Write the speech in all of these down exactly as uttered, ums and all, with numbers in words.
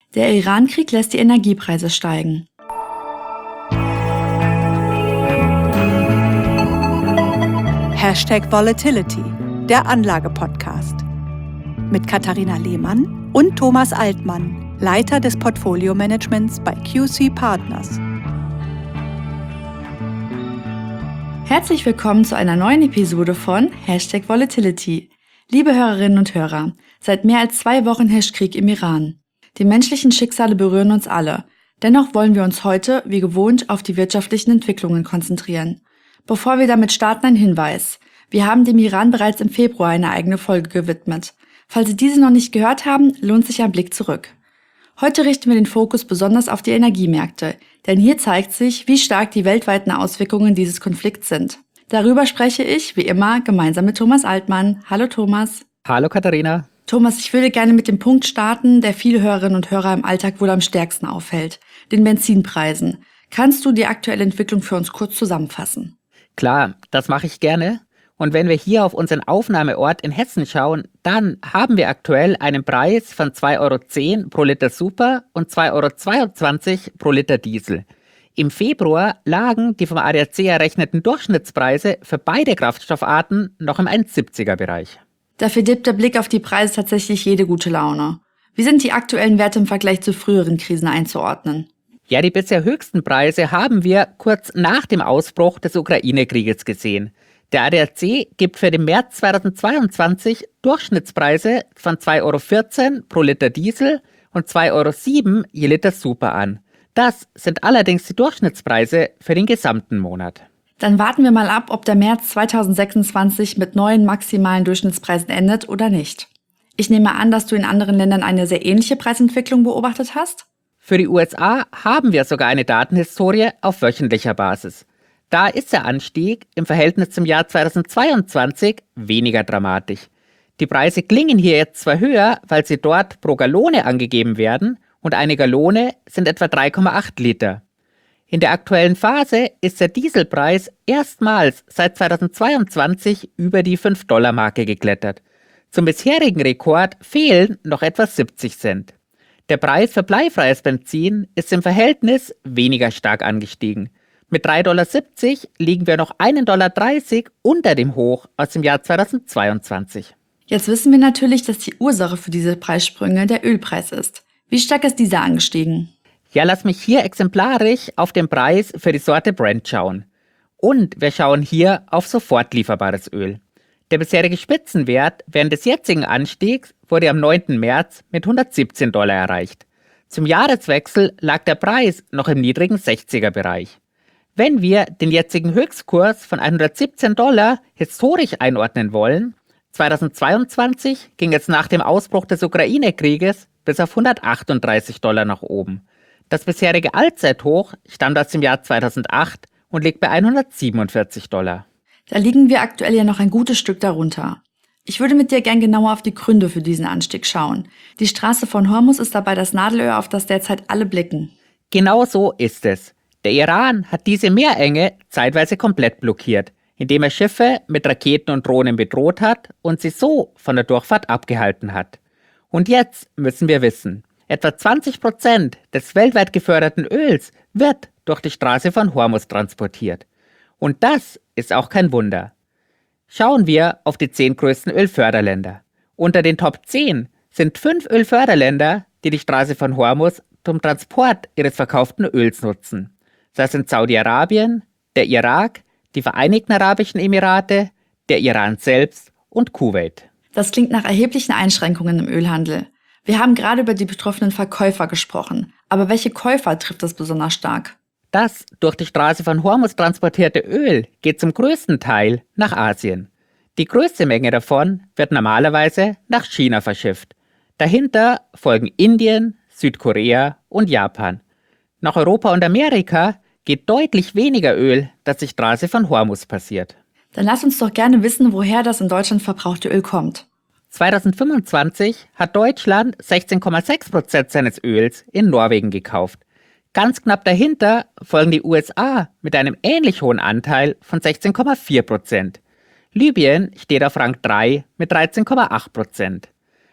Der Iran-Krieg lässt die Energiepreise steigen. Hashtag Volatility, der Anlage-Podcast. Mit Katharina Lehmann und Thomas Altmann, Leiter des Portfolio-Managements bei Q C Partners. Herzlich willkommen zu einer neuen Episode von Hashtag Volatility. Liebe Hörerinnen und Hörer, seit mehr als zwei Wochen herrscht Krieg im Iran. Die menschlichen Schicksale berühren uns alle. Dennoch wollen wir uns heute, wie gewohnt, auf die wirtschaftlichen Entwicklungen konzentrieren. Bevor wir damit starten, ein Hinweis. Wir haben dem Iran bereits im Februar eine eigene Folge gewidmet. Falls Sie diese noch nicht gehört haben, lohnt sich ein Blick zurück. Heute richten wir den Fokus besonders auf die Energiemärkte, denn hier zeigt sich, wie stark die weltweiten Auswirkungen dieses Konflikts sind. Darüber spreche ich, wie immer, gemeinsam mit Thomas Altmann. Hallo Thomas. Hallo Katharina. Thomas, ich würde gerne mit dem Punkt starten, der viele Hörerinnen und Hörer im Alltag wohl am stärksten auffällt, den Benzinpreisen. Kannst du die aktuelle Entwicklung für uns kurz zusammenfassen? Klar, das mache ich gerne. Und wenn wir hier auf unseren Aufnahmeort in Hessen schauen, dann haben wir aktuell einen Preis von zwei Euro zehn pro Liter Super und zwei Euro zweiundzwanzig pro Liter Diesel. Im Februar lagen die vom A D A C errechneten Durchschnittspreise für beide Kraftstoffarten noch im eins Komma siebziger Bereich. Da verdirbt der Blick auf die Preise tatsächlich jede gute Laune. Wie sind die aktuellen Werte im Vergleich zu früheren Krisen einzuordnen? Ja, die bisher höchsten Preise haben wir kurz nach dem Ausbruch des Ukraine-Krieges gesehen. Der A D A C gibt für den März zweitausendzweiundzwanzig Durchschnittspreise von zwei Euro vierzehn pro Liter Diesel und zwei Euro sieben je Liter Super an. Das sind allerdings die Durchschnittspreise für den gesamten Monat. Dann warten wir mal ab, ob der März zweitausendsechsundzwanzig mit neuen maximalen Durchschnittspreisen endet oder nicht. Ich nehme an, dass du in anderen Ländern eine sehr ähnliche Preisentwicklung beobachtet hast? Für die U S A haben wir sogar eine Datenhistorie auf wöchentlicher Basis. Da ist der Anstieg im Verhältnis zum Jahr zweitausendzweiundzwanzig weniger dramatisch. Die Preise klingen hier jetzt zwar höher, weil sie dort pro Gallone angegeben werden, und eine Gallone sind etwa drei Komma acht Liter. In der aktuellen Phase ist der Dieselpreis erstmals seit zweitausendzweiundzwanzig über die fünf Dollar Marke geklettert. Zum bisherigen Rekord fehlen noch etwa siebzig Cent. Der Preis für bleifreies Benzin ist im Verhältnis weniger stark angestiegen. Mit drei Komma siebzig Dollar liegen wir noch ein Komma dreißig Dollar unter dem Hoch aus dem Jahr zweitausendzweiundzwanzig. Jetzt wissen wir natürlich, dass die Ursache für diese Preissprünge der Ölpreis ist. Wie stark ist dieser angestiegen? Ja, lass mich hier exemplarisch auf den Preis für die Sorte Brent schauen. Und wir schauen hier auf sofort lieferbares Öl. Der bisherige Spitzenwert während des jetzigen Anstiegs wurde am neunten März mit hundertsiebzehn Dollar erreicht. Zum Jahreswechsel lag der Preis noch im niedrigen sechziger Bereich. Wenn wir den jetzigen Höchstkurs von hundertsiebzehn Dollar historisch einordnen wollen, zweitausendzweiundzwanzig ging es nach dem Ausbruch des Ukraine-Krieges bis auf hundertachtunddreißig Dollar nach oben. Das bisherige Allzeithoch stammt aus dem Jahr zweitausendacht und liegt bei hundertsiebenundvierzig Dollar. Da liegen wir aktuell ja noch ein gutes Stück darunter. Ich würde mit dir gern genauer auf die Gründe für diesen Anstieg schauen. Die Straße von Hormuz ist dabei das Nadelöhr, auf das derzeit alle blicken. Genau so ist es. Der Iran hat diese Meerenge zeitweise komplett blockiert, indem er Schiffe mit Raketen und Drohnen bedroht hat und sie so von der Durchfahrt abgehalten hat. Und jetzt müssen wir wissen, etwa zwanzig Prozent des weltweit geförderten Öls wird durch die Straße von Hormuz transportiert. Und das ist auch kein Wunder. Schauen wir auf die zehn größten Ölförderländer. Unter den Top zehn sind fünf Ölförderländer, die die Straße von Hormuz zum Transport ihres verkauften Öls nutzen. Das sind Saudi-Arabien, der Irak, die Vereinigten Arabischen Emirate, der Iran selbst und Kuwait. Das klingt nach erheblichen Einschränkungen im Ölhandel. Wir haben gerade über die betroffenen Verkäufer gesprochen. Aber welche Käufer trifft das besonders stark? Das durch die Straße von Hormuz transportierte Öl geht zum größten Teil nach Asien. Die größte Menge davon wird normalerweise nach China verschifft. Dahinter folgen Indien, Südkorea und Japan. Nach Europa und Amerika geht deutlich weniger Öl, das die Straße von Hormuz passiert. Dann lass uns doch gerne wissen, woher das in Deutschland verbrauchte Öl kommt. zweitausendfünfundzwanzig hat Deutschland sechzehn Komma sechs Prozent seines Öls in Norwegen gekauft. Ganz knapp dahinter folgen die U S A mit einem ähnlich hohen Anteil von sechzehn Komma vier Prozent. Libyen steht auf Rang drei mit dreizehn Komma acht Prozent.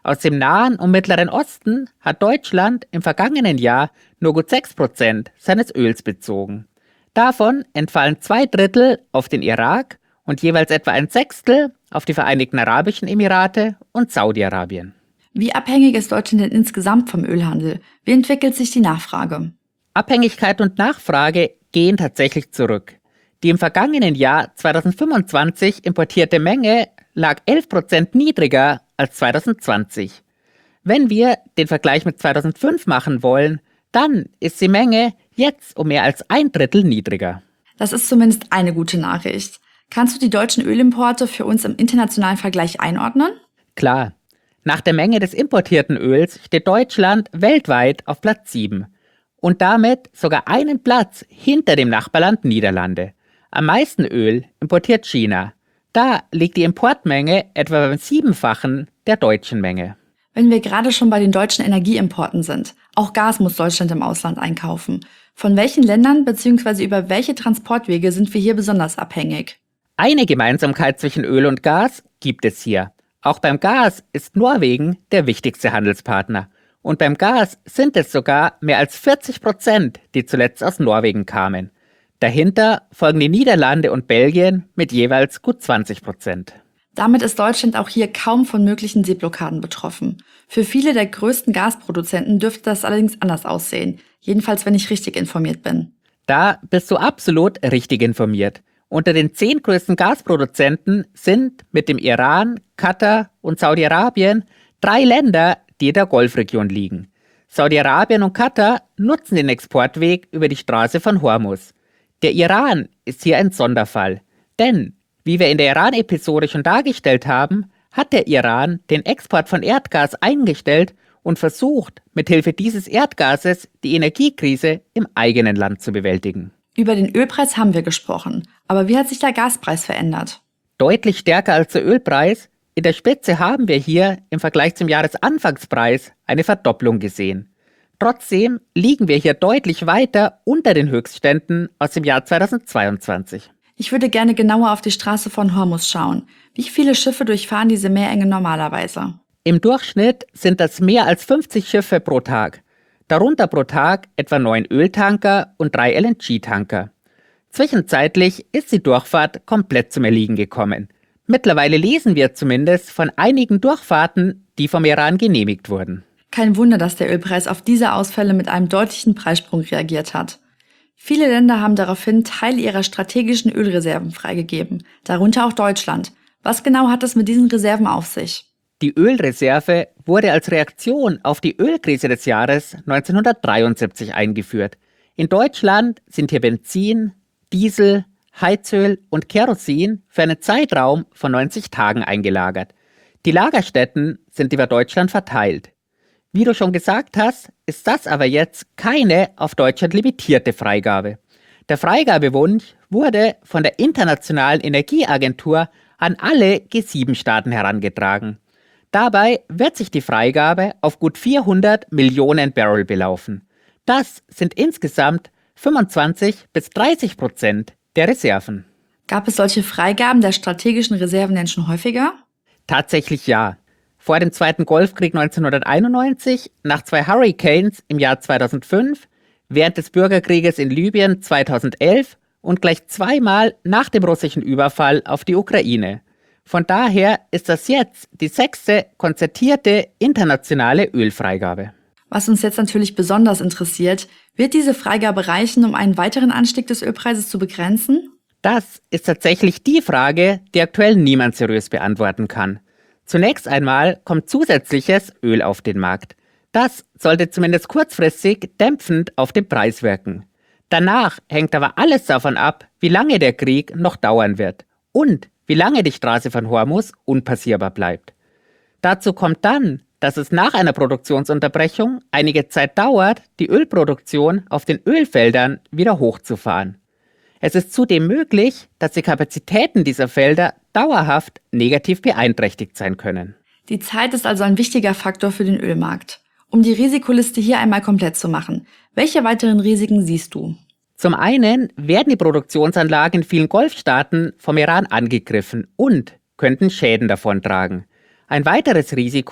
Aus dem Nahen und Mittleren Osten hat Deutschland im vergangenen Jahr nur gut sechs Prozent seines Öls bezogen. Davon entfallen zwei Drittel auf den Irak und jeweils etwa ein Sechstel auf die Vereinigten Arabischen Emirate und Saudi-Arabien. Wie abhängig ist Deutschland denn insgesamt vom Ölhandel? Wie entwickelt sich die Nachfrage? Abhängigkeit und Nachfrage gehen tatsächlich zurück. Die im vergangenen Jahr zweitausendfünfundzwanzig importierte Menge lag elf Prozent niedriger als zweitausendzwanzig. Wenn wir den Vergleich mit zweitausendfünf machen wollen, dann ist die Menge jetzt um mehr als ein Drittel niedriger. Das ist zumindest eine gute Nachricht. Kannst du die deutschen Ölimporte für uns im internationalen Vergleich einordnen? Klar. Nach der Menge des importierten Öls steht Deutschland weltweit auf Platz sieben und damit sogar einen Platz hinter dem Nachbarland Niederlande. Am meisten Öl importiert China. Da liegt die Importmenge etwa beim Siebenfachen der deutschen Menge. Wenn wir gerade schon bei den deutschen Energieimporten sind, auch Gas muss Deutschland im Ausland einkaufen. Von welchen Ländern bzw. über welche Transportwege sind wir hier besonders abhängig? Eine Gemeinsamkeit zwischen Öl und Gas gibt es hier. Auch beim Gas ist Norwegen der wichtigste Handelspartner. Und beim Gas sind es sogar mehr als vierzig Prozent, die zuletzt aus Norwegen kamen. Dahinter folgen die Niederlande und Belgien mit jeweils gut zwanzig Prozent. Damit ist Deutschland auch hier kaum von möglichen Seeblockaden betroffen. Für viele der größten Gasproduzenten dürfte das allerdings anders aussehen. Jedenfalls, wenn ich richtig informiert bin. Da bist du absolut richtig informiert. Unter den zehn größten Gasproduzenten sind mit dem Iran, Katar und Saudi-Arabien drei Länder, die in der Golfregion liegen. Saudi-Arabien und Katar nutzen den Exportweg über die Straße von Hormuz. Der Iran ist hier ein Sonderfall, denn, wie wir in der Iran-Episode schon dargestellt haben, hat der Iran den Export von Erdgas eingestellt und versucht, mithilfe dieses Erdgases die Energiekrise im eigenen Land zu bewältigen. Über den Ölpreis haben wir gesprochen, aber wie hat sich der Gaspreis verändert? Deutlich stärker als der Ölpreis. In der Spitze haben wir hier im Vergleich zum Jahresanfangspreis eine Verdopplung gesehen. Trotzdem liegen wir hier deutlich weiter unter den Höchstständen aus dem Jahr zweitausendzweiundzwanzig. Ich würde gerne genauer auf die Straße von Hormuz schauen. Wie viele Schiffe durchfahren diese Meerenge normalerweise? Im Durchschnitt sind das mehr als fünfzig Schiffe pro Tag. Darunter pro Tag etwa neun Öltanker und drei L N G-Tanker. Zwischenzeitlich ist die Durchfahrt komplett zum Erliegen gekommen. Mittlerweile lesen wir zumindest von einigen Durchfahrten, die vom Iran genehmigt wurden. Kein Wunder, dass der Ölpreis auf diese Ausfälle mit einem deutlichen Preissprung reagiert hat. Viele Länder haben daraufhin Teile ihrer strategischen Ölreserven freigegeben, darunter auch Deutschland. Was genau hat es mit diesen Reserven auf sich? Die Ölreserve wurde als Reaktion auf die Ölkrise des Jahres neunzehnhundertdreiundsiebzig eingeführt. In Deutschland sind hier Benzin, Diesel, Heizöl und Kerosin für einen Zeitraum von neunzig Tagen eingelagert. Die Lagerstätten sind über Deutschland verteilt. Wie du schon gesagt hast, ist das aber jetzt keine auf Deutschland limitierte Freigabe. Der Freigabewunsch wurde von der Internationalen Energieagentur an alle G sieben Staaten herangetragen. Dabei wird sich die Freigabe auf gut vierhundert Millionen Barrel belaufen. Das sind insgesamt fünfundzwanzig bis dreißig Prozent der Reserven. Gab es solche Freigaben der strategischen Reserven denn schon häufiger? Tatsächlich ja. Vor dem Zweiten Golfkrieg neunzehnhunderteinundneunzig, nach zwei Hurricanes im Jahr zweitausendfünf, während des Bürgerkrieges in Libyen zweitausendelf und gleich zweimal nach dem russischen Überfall auf die Ukraine. Von daher ist das jetzt die sechste konzertierte internationale Ölfreigabe. Was uns jetzt natürlich besonders interessiert, wird diese Freigabe reichen, um einen weiteren Anstieg des Ölpreises zu begrenzen? Das ist tatsächlich die Frage, die aktuell niemand seriös beantworten kann. Zunächst einmal kommt zusätzliches Öl auf den Markt. Das sollte zumindest kurzfristig dämpfend auf den Preis wirken. Danach hängt aber alles davon ab, wie lange der Krieg noch dauern wird und wie lange die Straße von Hormuz unpassierbar bleibt. Dazu kommt dann, dass es nach einer Produktionsunterbrechung einige Zeit dauert, die Ölproduktion auf den Ölfeldern wieder hochzufahren. Es ist zudem möglich, dass die Kapazitäten dieser Felder dauerhaft negativ beeinträchtigt sein können. Die Zeit ist also ein wichtiger Faktor für den Ölmarkt. Um die Risikoliste hier einmal komplett zu machen, welche weiteren Risiken siehst du? Zum einen werden die Produktionsanlagen in vielen Golfstaaten vom Iran angegriffen und könnten Schäden davontragen. Ein weiteres Risiko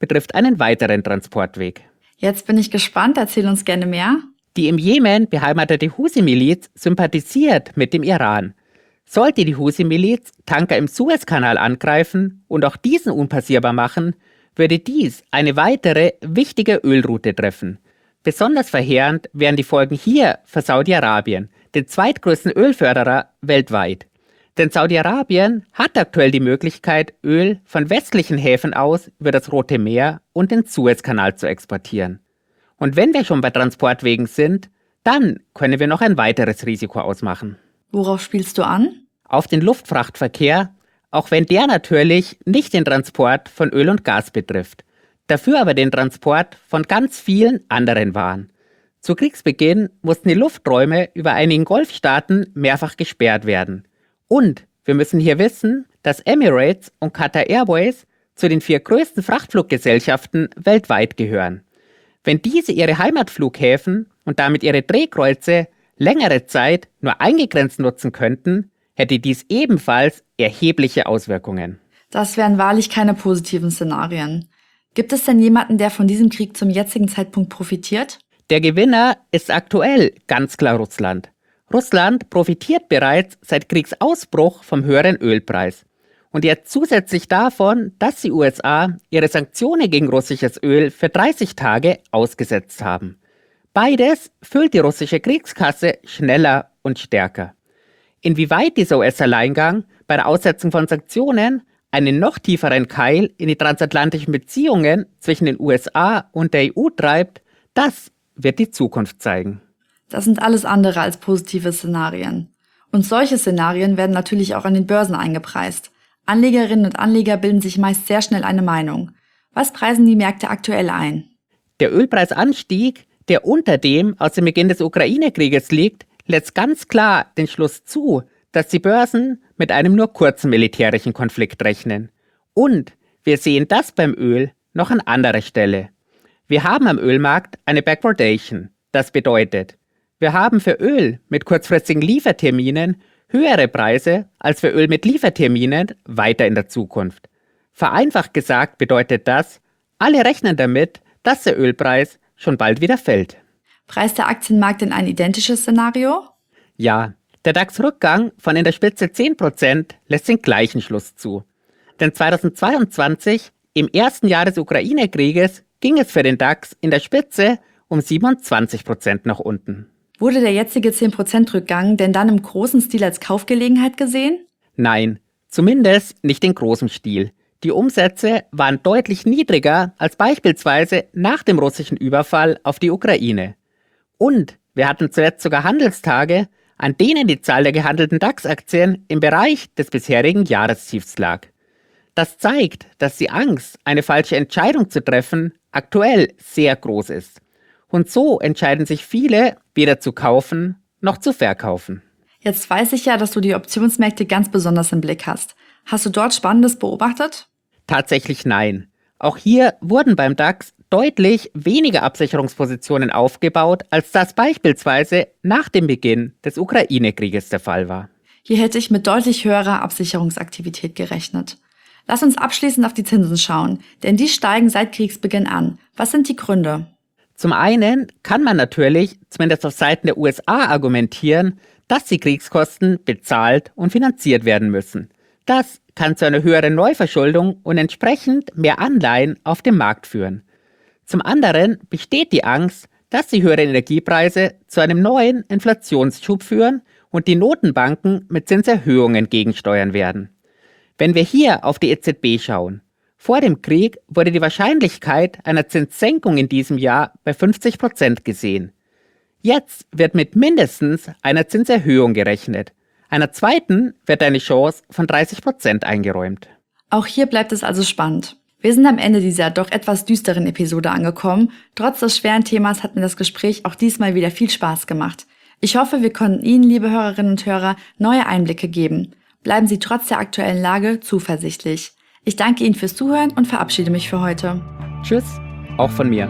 betrifft einen weiteren Transportweg. Jetzt bin ich gespannt, erzähl uns gerne mehr. Die im Jemen beheimatete Husi-Miliz sympathisiert mit dem Iran. Sollte die Husi-Miliz Tanker im Suezkanal angreifen und auch diesen unpassierbar machen, würde dies eine weitere wichtige Ölroute treffen. Besonders verheerend wären die Folgen hier für Saudi-Arabien, den zweitgrößten Ölförderer weltweit. Denn Saudi-Arabien hat aktuell die Möglichkeit, Öl von westlichen Häfen aus über das Rote Meer und den Suezkanal zu exportieren. Und wenn wir schon bei Transportwegen sind, dann können wir noch ein weiteres Risiko ausmachen. Worauf spielst du an? Auf den Luftfrachtverkehr, auch wenn der natürlich nicht den Transport von Öl und Gas betrifft, dafür aber den Transport von ganz vielen anderen Waren. Zu Kriegsbeginn mussten die Lufträume über einigen Golfstaaten mehrfach gesperrt werden. Und wir müssen hier wissen, dass Emirates und Qatar Airways zu den vier größten Frachtfluggesellschaften weltweit gehören. Wenn diese ihre Heimatflughäfen und damit ihre Drehkreuze längere Zeit nur eingegrenzt nutzen könnten, hätte dies ebenfalls erhebliche Auswirkungen. Das wären wahrlich keine positiven Szenarien. Gibt es denn jemanden, der von diesem Krieg zum jetzigen Zeitpunkt profitiert? Der Gewinner ist aktuell ganz klar Russland. Russland profitiert bereits seit Kriegsausbruch vom höheren Ölpreis. Und jetzt zusätzlich davon, dass die U S A ihre Sanktionen gegen russisches Öl für dreißig Tage ausgesetzt haben. Beides füllt die russische Kriegskasse schneller und stärker. Inwieweit dieser U S-Alleingang bei der Aussetzung von Sanktionen einen noch tieferen Keil in die transatlantischen Beziehungen zwischen den U S A und der E U treibt, das wird die Zukunft zeigen. Das sind alles andere als positive Szenarien. Und solche Szenarien werden natürlich auch an den Börsen eingepreist. Anlegerinnen und Anleger bilden sich meist sehr schnell eine Meinung. Was preisen die Märkte aktuell ein? Der Ölpreisanstieg, der unter dem aus dem Beginn des Ukraine-Krieges liegt, lässt ganz klar den Schluss zu, dass die Börsen mit einem nur kurzen militärischen Konflikt rechnen. Und wir sehen das beim Öl noch an anderer Stelle. Wir haben am Ölmarkt eine Backwardation. Das bedeutet, wir haben für Öl mit kurzfristigen Lieferterminen höhere Preise als für Öl mit Lieferterminen weiter in der Zukunft. Vereinfacht gesagt bedeutet das, alle rechnen damit, dass der Ölpreis schon bald wieder fällt. Preist der Aktienmarkt in ein identisches Szenario? Ja, der DAX-Rückgang von in der Spitze zehn Prozent lässt den gleichen Schluss zu. Denn zweitausendzweiundzwanzig, im ersten Jahr des Ukraine-Krieges, ging es für den DAX in der Spitze um siebenundzwanzig Prozent nach unten. Wurde der jetzige zehn Prozent Rückgang denn dann im großen Stil als Kaufgelegenheit gesehen? Nein, zumindest nicht in großem Stil. Die Umsätze waren deutlich niedriger als beispielsweise nach dem russischen Überfall auf die Ukraine. Und wir hatten zuletzt sogar Handelstage, an denen die Zahl der gehandelten DAX-Aktien im Bereich des bisherigen Jahrestiefs lag. Das zeigt, dass die Angst, eine falsche Entscheidung zu treffen, aktuell sehr groß ist. Und so entscheiden sich viele, weder zu kaufen noch zu verkaufen. Jetzt weiß ich ja, dass du die Optionsmärkte ganz besonders im Blick hast. Hast du dort Spannendes beobachtet? Tatsächlich nein. Auch hier wurden beim DAX deutlich weniger Absicherungspositionen aufgebaut, als das beispielsweise nach dem Beginn des Ukraine-Krieges der Fall war. Hier hätte ich mit deutlich höherer Absicherungsaktivität gerechnet. Lass uns abschließend auf die Zinsen schauen, denn die steigen seit Kriegsbeginn an. Was sind die Gründe? Zum einen kann man natürlich, zumindest auf Seiten der U S A, argumentieren, dass die Kriegskosten bezahlt und finanziert werden müssen. Das kann zu einer höheren Neuverschuldung und entsprechend mehr Anleihen auf dem Markt führen. Zum anderen besteht die Angst, dass die höheren Energiepreise zu einem neuen Inflationsschub führen und die Notenbanken mit Zinserhöhungen gegensteuern werden. Wenn wir hier auf die E Z B schauen, vor dem Krieg wurde die Wahrscheinlichkeit einer Zinssenkung in diesem Jahr bei fünfzig Prozent gesehen. Jetzt wird mit mindestens einer Zinserhöhung gerechnet. Einer zweiten wird eine Chance von dreißig Prozent eingeräumt. Auch hier bleibt es also spannend. Wir sind am Ende dieser doch etwas düsteren Episode angekommen. Trotz des schweren Themas hat mir das Gespräch auch diesmal wieder viel Spaß gemacht. Ich hoffe, wir konnten Ihnen, liebe Hörerinnen und Hörer, neue Einblicke geben. Bleiben Sie trotz der aktuellen Lage zuversichtlich. Ich danke Ihnen fürs Zuhören und verabschiede mich für heute. Tschüss, auch von mir.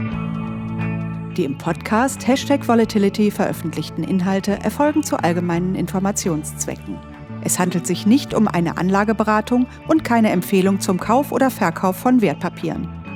Die im Podcast Hashtag Volatility veröffentlichten Inhalte erfolgen zu allgemeinen Informationszwecken. Es handelt sich nicht um eine Anlageberatung und keine Empfehlung zum Kauf oder Verkauf von Wertpapieren.